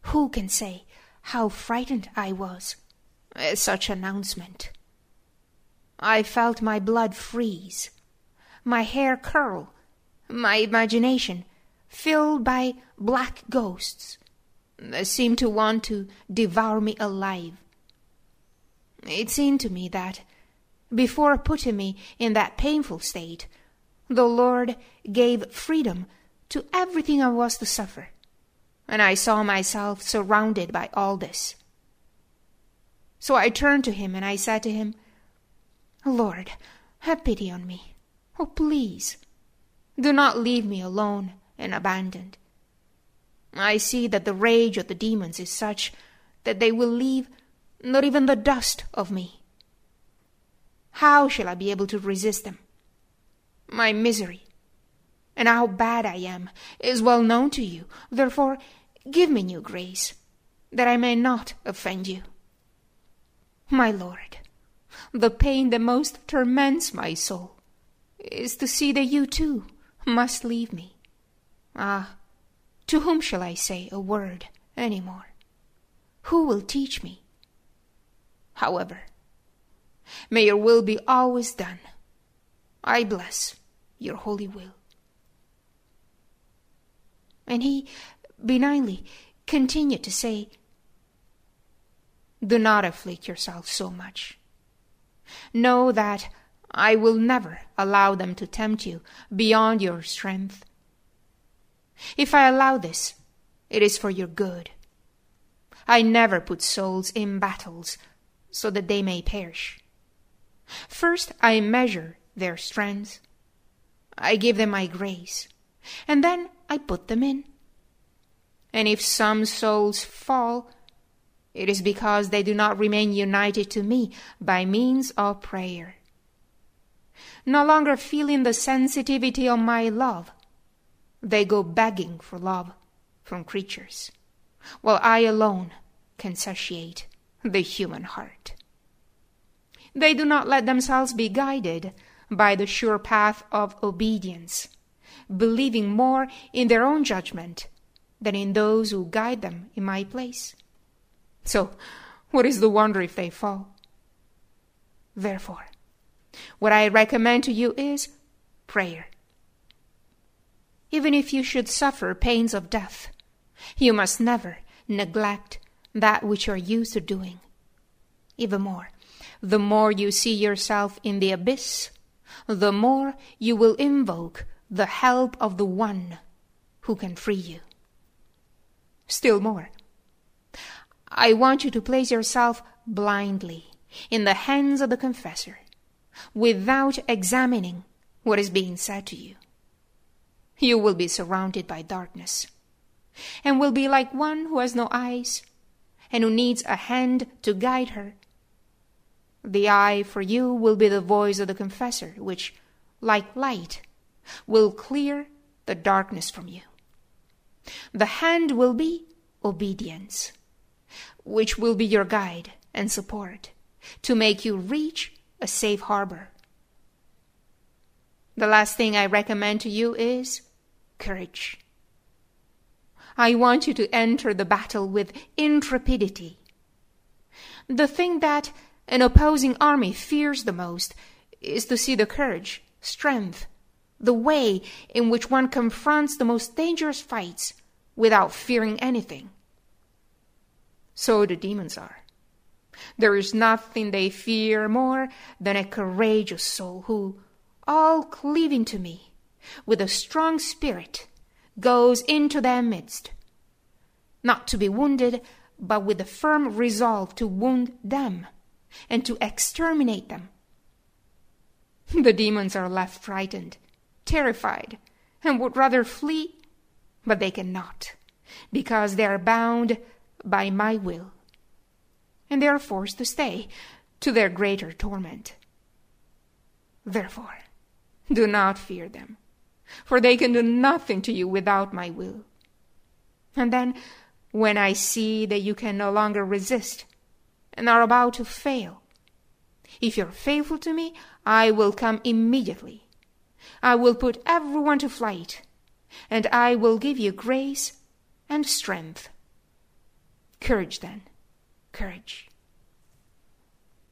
Who can say how frightened I was at such announcement? I felt my blood freeze, my hair curl, my imagination filled by black ghosts that seemed to want to devour me alive. It seemed to me that, before putting me in that painful state, the Lord gave freedom to everything I was to suffer, and I saw myself surrounded by all this. So I turned to him and I said to him, Lord, have pity on me. Oh, please, do not leave me alone and abandoned. I see that the rage of the demons is such that they will leave not even the dust of me. How shall I be able to resist them? My misery and how bad I am is well known to you. Therefore, give me new grace, that I may not offend you. My Lord, the pain that most torments my soul is to see that you too must leave me. Ah, to whom shall I say a word any more? Who will teach me? However, may your will be always done. I bless your holy will. And he benignly continued to say, do not afflict yourself so much. Know that I will never allow them to tempt you beyond your strength. If I allow this, it is for your good. I never put souls in battles so that they may perish. First I measure their strength. I give them my grace, and then I put them in. And if some souls fall, it is because they do not remain united to me by means of prayer. No longer feeling the sensitivity of my love, they go begging for love from creatures, while I alone can satiate the human heart. They do not let themselves be guided by the sure path of obedience, believing more in their own judgment than in those who guide them in my place. So, what is the wonder if they fall? Therefore, what I recommend to you is prayer. Even if you should suffer pains of death, you must never neglect that which you are used to doing. Even more, the more you see yourself in the abyss, the more you will invoke the help of the one who can free you. Still more, I want you to place yourself blindly in the hands of the confessor, without examining what is being said to you. You will be surrounded by darkness, and will be like one who has no eyes, and who needs a hand to guide her. The eye for you will be the voice of the confessor, which, like light, will clear the darkness from you. The hand will be obedience, which will be your guide and support to make you reach a safe harbor. The last thing I recommend to you is courage. I want you to enter the battle with intrepidity. The thing that an opposing army fears the most is to see the courage, strength, the way in which one confronts the most dangerous fights without fearing anything. So the demons are. There is nothing they fear more than a courageous soul who, all cleaving to me, with a strong spirit, goes into their midst, not to be wounded, but with a firm resolve to wound them and to exterminate them. The demons are left frightened, terrified, and would rather flee, but they cannot, because they are bound by my will, and they are forced to stay, to their greater torment. Therefore, do not fear them, for they can do nothing to you without my will. And then, when I see that you can no longer resist and are about to fail, if you're faithful to me, I will come immediately. I will put everyone to flight, and I will give you grace and strength. Courage, then. Courage.